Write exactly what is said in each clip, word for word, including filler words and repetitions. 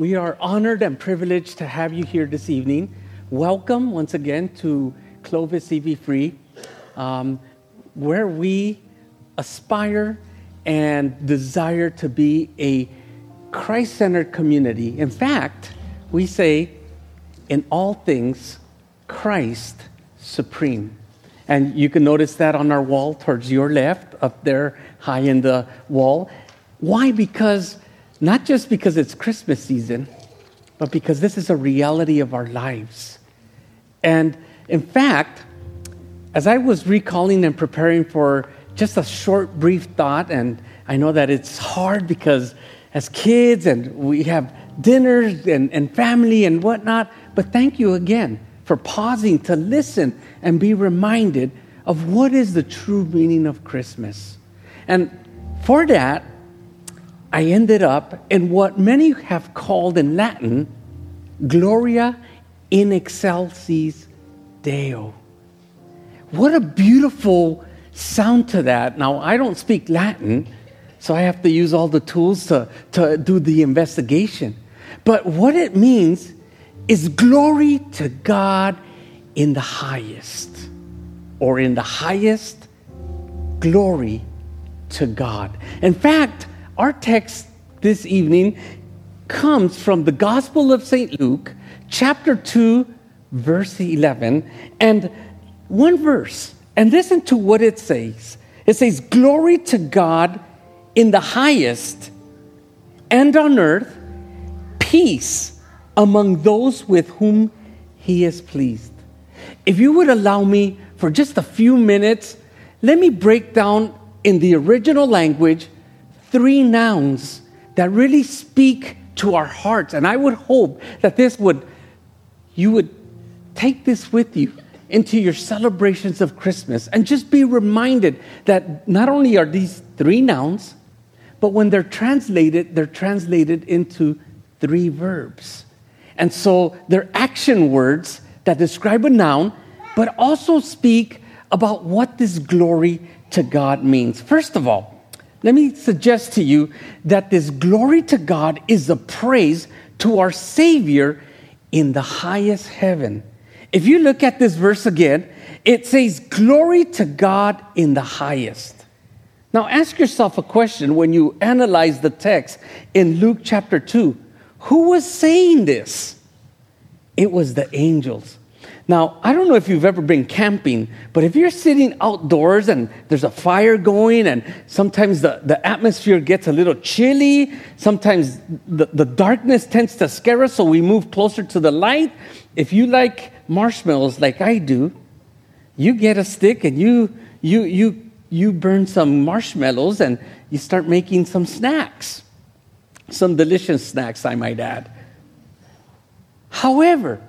We are honored and privileged to have you here this evening. Welcome once again to Clovis E V Free, um, where we aspire and desire to be a Christ-centered community. In fact, we say, in all things, Christ supreme. And you can notice that on our wall towards your left, up there high in the wall. Why? Because not just because it's Christmas season, but because this is a reality of our lives. And in fact, as I was recalling and preparing for just a short, brief thought, and I know that it's hard because as kids and we have dinners and, and family and whatnot, but thank you again for pausing to listen and be reminded of what is the true meaning of Christmas. And for that, I ended up in what many have called in Latin, Gloria in excelsis Deo. What a beautiful sound to that. Now, I don't speak Latin, so I have to use all the tools to, to do the investigation. But what it means is glory to God in the highest, or in the highest glory to God. In fact, our text this evening comes from the Gospel of Saint Luke, chapter two, verse eleven, and one verse. And listen to what it says. It says, "Glory to God in the highest, and on earth, peace among those with whom he is pleased." If you would allow me for just a few minutes, let me break down in the original language three nouns that really speak to our hearts. And I would hope that this would, you would take this with you into your celebrations of Christmas and just be reminded that not only are these three nouns, but when they're translated, they're translated into three verbs. And so they're action words that describe a noun, but also speak about what this glory to God means. First of all, let me suggest to you that this glory to God is a praise to our Savior in the highest heaven. If you look at this verse again, it says, "Glory to God in the highest." Now ask yourself a question when you analyze the text in Luke chapter two. Who was saying this? It was the angels. Now, I don't know if you've ever been camping, but if you're sitting outdoors and there's a fire going and sometimes the, the atmosphere gets a little chilly, sometimes the, the darkness tends to scare us, so we move closer to the light. If you like marshmallows like I do, you get a stick and you you you you burn some marshmallows and you start making some snacks. Some delicious snacks, I might add. However,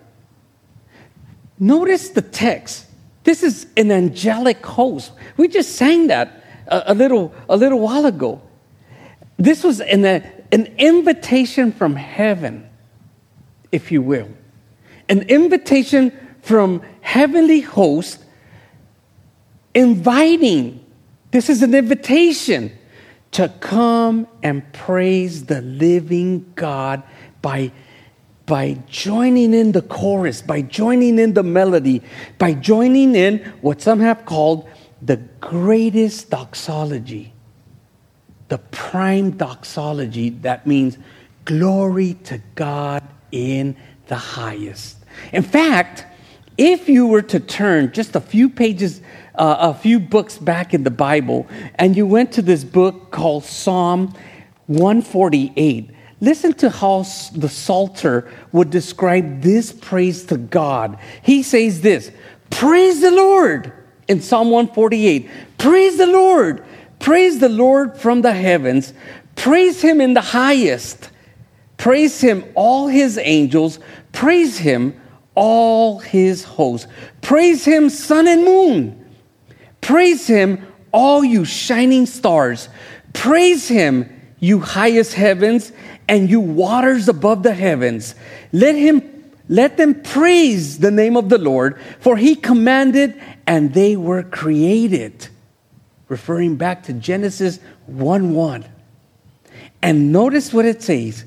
notice the text. This is an angelic host. We just sang that a, a little a little while ago. This was an, a, an invitation from heaven, if you will. An invitation from heavenly host inviting. This is an invitation to come and praise the living God by by joining in the chorus, by joining in the melody, by joining in what some have called the greatest doxology, the prime doxology. That means glory to God in the highest. In fact, if you were to turn just a few pages, uh, a few books back in the Bible, and you went to this book called Psalm one forty-eight, listen to how the Psalter would describe this praise to God. He says this, "Praise the Lord," in Psalm one forty-eight. "Praise the Lord. Praise the Lord from the heavens. Praise him in the highest. Praise him, all his angels. Praise him, all his hosts. Praise him, sun and moon. Praise him, all you shining stars. Praise him, you highest heavens, and you waters above the heavens. Let him, let them praise the name of the Lord, for he commanded and they were created." Referring back to Genesis one one. And notice what it says.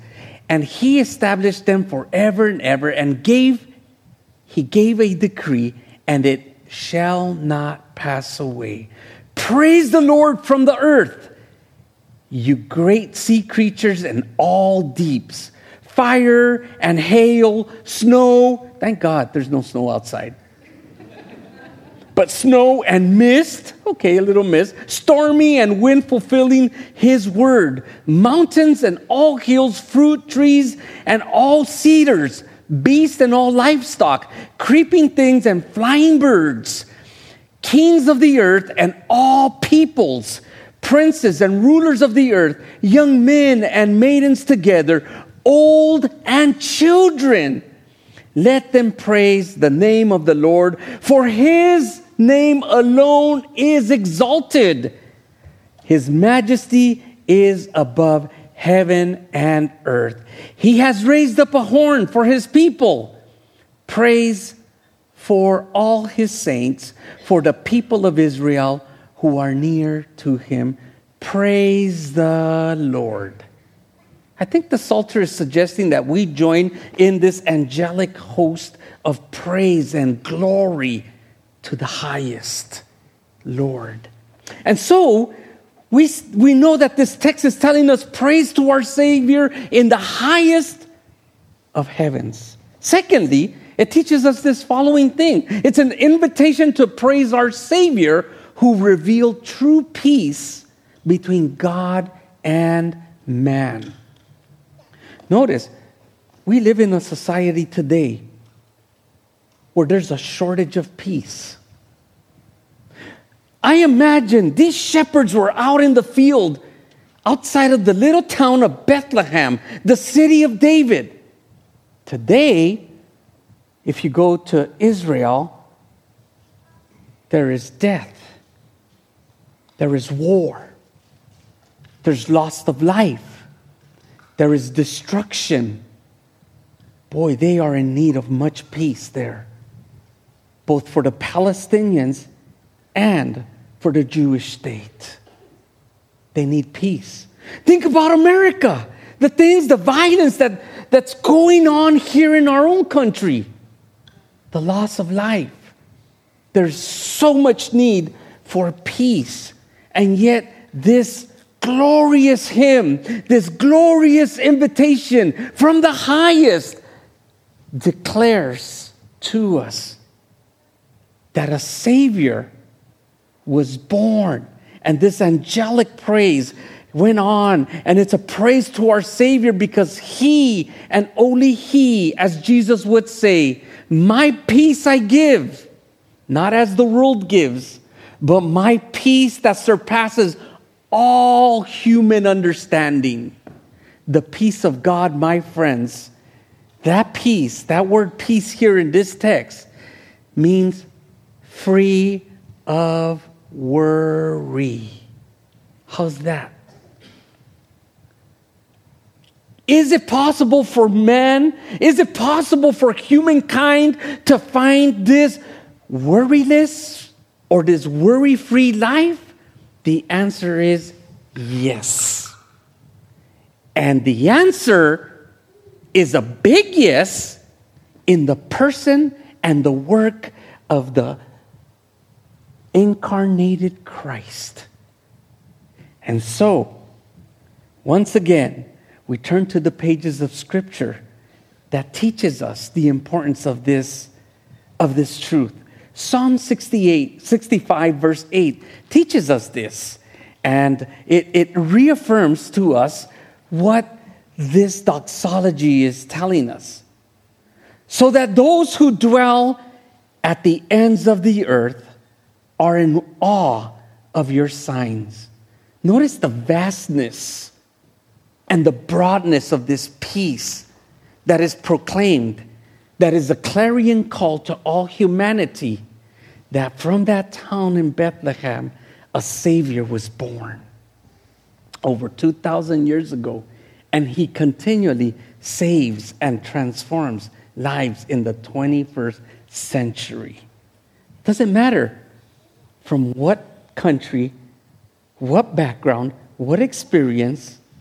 and he established them forever and ever, and gave, he gave a decree, and it shall not pass away. Praise the Lord from the earth, you great sea creatures and all deeps, fire and hail, snow. Thank God there's no snow outside. But snow and mist, okay, a little mist, stormy and wind fulfilling his word, mountains and all hills, fruit trees and all cedars, beasts and all livestock, creeping things and flying birds, kings of the earth and all peoples, princes and rulers of the earth, young men and maidens together, old and children. Let them praise the name of the Lord, for his name alone is exalted. His majesty is above heaven and earth. He has raised up a horn for his people. Praise for all his saints, for the people of Israel who are near to him. Praise the Lord. I think the Psalter is suggesting that we join in this angelic host of praise and glory to the highest Lord. And so we, we know that this text is telling us praise to our Savior in the highest of heavens. Secondly, it teaches us this following thing. It's an invitation to praise our Savior who revealed true peace between God and man. Notice, we live in a society today where there's a shortage of peace. I imagine these shepherds were out in the field outside of the little town of Bethlehem, the city of David. Today, if you go to Israel, there is death. There is war. There's loss of life. There is destruction. Boy, they are in need of much peace there, both for the Palestinians and for the Jewish state. They need peace. Think about America, the things, the violence that, that's going on here in our own country, the loss of life. There's so much need for peace, and yet this glorious hymn, this glorious invitation from the highest declares to us that a Savior was born. And this angelic praise went on, and it's a praise to our Savior because he and only he, as Jesus would say, my peace I give, not as the world gives, but my peace that surpasses all human understanding. The peace of God, my friends, that peace, that word peace here in this text means free of worry. How's that? Is it possible for man, is it possible for humankind to find this worryless or this worry-free life? The answer is yes. And the answer is a big yes in the person and the work of the incarnated Christ. And so, once again, we turn to the pages of Scripture that teaches us the importance of this, of this truth. Psalm sixty-eight, sixty-five, verse eight teaches us this, and it, it reaffirms to us what this doxology is telling us. So that those who dwell at the ends of the earth are in awe of your signs. Notice the vastness and the broadness of this peace that is proclaimed, that is a clarion call to all humanity, that from that town in Bethlehem, a Savior was born over two thousand years ago, and he continually saves and transforms lives in the twenty-first century. Doesn't matter from what country, what background, what experience,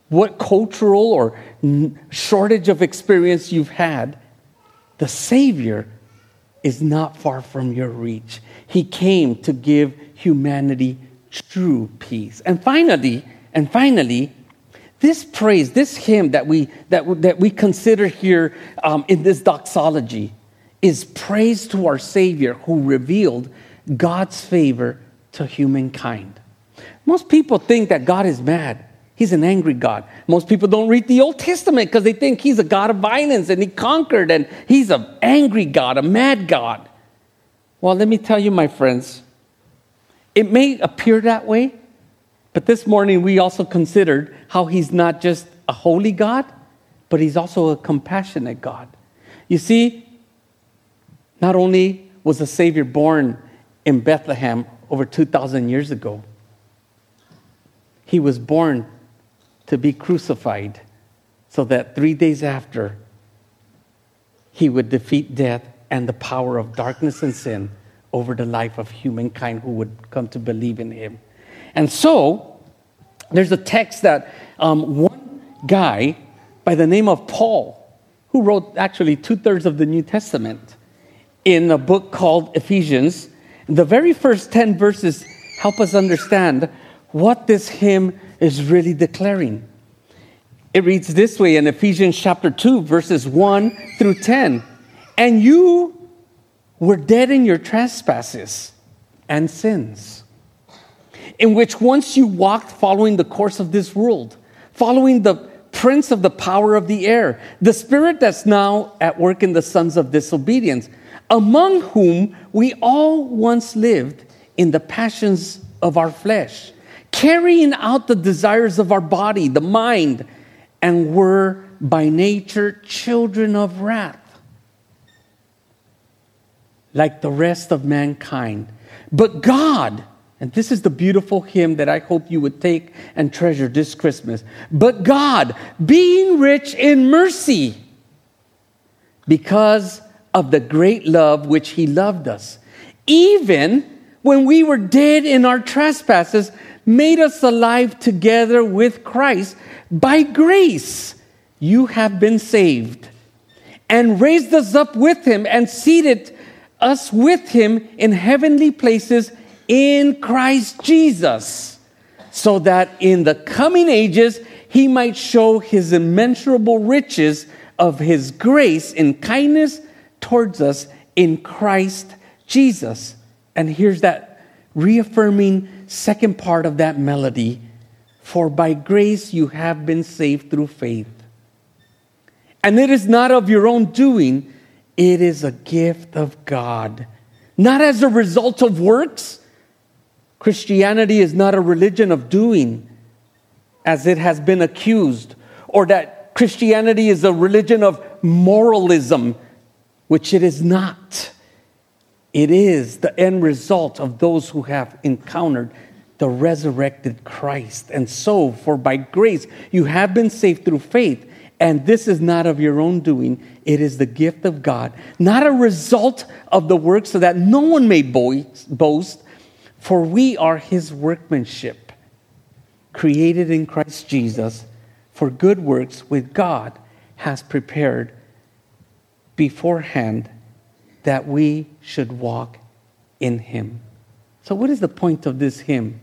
what cultural or shortage of experience you've had, the Savior is not far from your reach. He came to give humanity true peace. And finally, and finally, this praise, this hymn that we that, that we consider here um, in this doxology is praise to our Savior who revealed God's favor to humankind. Most people think that God is mad. He's an angry God. Most people don't read the Old Testament because they think he's a God of violence and he conquered and he's an angry God, a mad God. Well, let me tell you, my friends, it may appear that way, but this morning we also considered how he's not just a holy God, but he's also a compassionate God. You see, not only was the Savior born in Bethlehem over two thousand years ago, he was born to be crucified so that three days after, he would defeat death and the power of darkness and sin over the life of humankind who would come to believe in him. And so, there's a text that um, one guy by the name of Paul, who wrote actually two-thirds of the New Testament, in a book called Ephesians, the very first ten verses help us understand what this hymn is really declaring. It reads this way in Ephesians chapter two, verses one through ten. And you were dead in your trespasses and sins, in which once you walked following the course of this world, following the prince of the power of the air, the spirit that's now at work in the sons of disobedience, among whom we all once lived in the passions of our flesh, carrying out the desires of our body, the mind, and were by nature children of wrath, like the rest of mankind. But God, and this is the beautiful hymn that I hope you would take and treasure this Christmas. But God, being rich in mercy, because of the great love which he loved us, even when we were dead in our trespasses, made us alive together with Christ. By grace you have been saved, and raised us up with him and seated us with him in heavenly places in Christ Jesus, so that in the coming ages he might show his immeasurable riches of his grace in kindness towards us in Christ Jesus. And here's that reaffirming second part of that melody. For by grace you have been saved through faith. And it is not of your own doing, it is a gift of God, not as a result of works. Christianity is not a religion of doing, as it has been accused, or that Christianity is a religion of moralism, which it is not. It is the end result of those who have encountered the resurrected Christ. And so, for by grace, you have been saved through faith. And this is not of your own doing. It is the gift of God, not a result of the works, so that no one may boast. For we are his workmanship, created in Christ Jesus for good works, which God has prepared beforehand that we should walk in him. So what is the point of this hymn?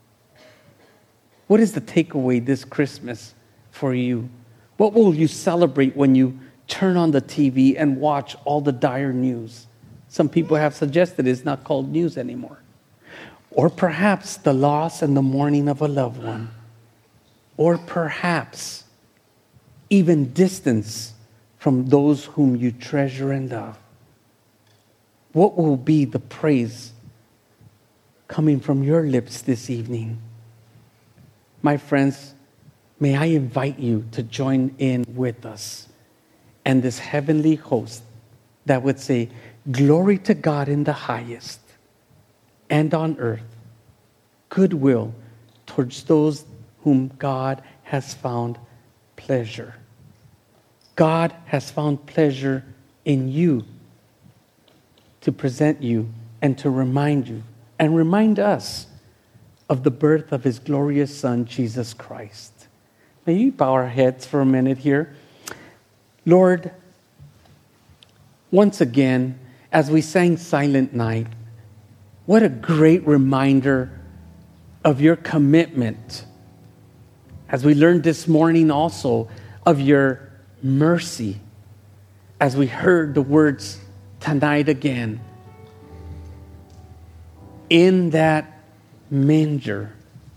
What is the takeaway this Christmas for you? What will you celebrate when you turn on the T V and watch all the dire news? Some people have suggested it's not called news anymore. Or perhaps the loss and the mourning of a loved one. Or perhaps even distance from those whom you treasure and love. What will be the praise coming from your lips this evening? My friends, may I invite you to join in with us and this heavenly host that would say, glory to God in the highest, and on earth, goodwill towards those whom God has found pleasure. God has found pleasure in you to present you and to remind you and remind us of the birth of his glorious Son, Jesus Christ. May you bow our heads for a minute here. Lord, once again, as we sang Silent Night, what a great reminder of your commitment. As we learned this morning also of your mercy, as we heard the words tonight again, in that manger,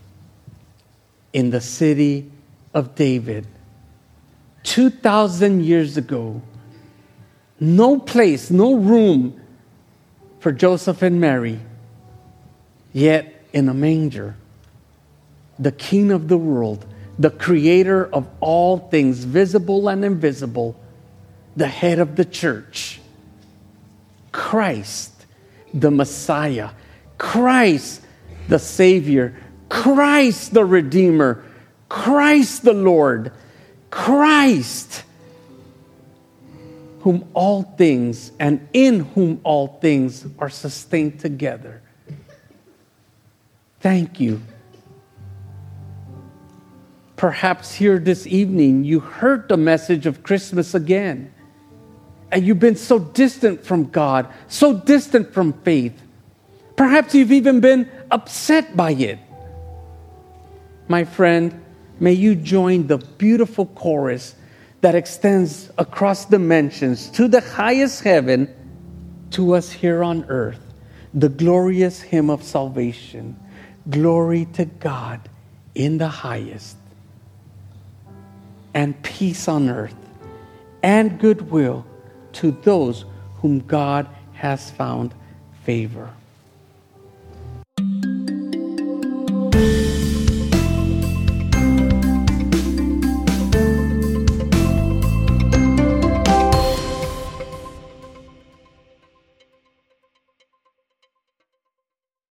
in the city of David, two thousand years ago, no place, no room for Joseph and Mary, yet in a manger, the King of the world, the creator of all things, visible and invisible, the head of the church, Christ, the Messiah, Christ, the Savior, Christ, the Redeemer, Christ, the Lord, Christ, whom all things and in whom all things are sustained together. Thank you. Perhaps here this evening you heard the message of Christmas again, and you've been so distant from God, so distant from faith. Perhaps you've even been upset by it. My friend, may you join the beautiful chorus that extends across dimensions to the highest heaven, to us here on earth, the glorious hymn of salvation. Glory to God in the highest, and peace on earth, and goodwill to those whom God has found favor.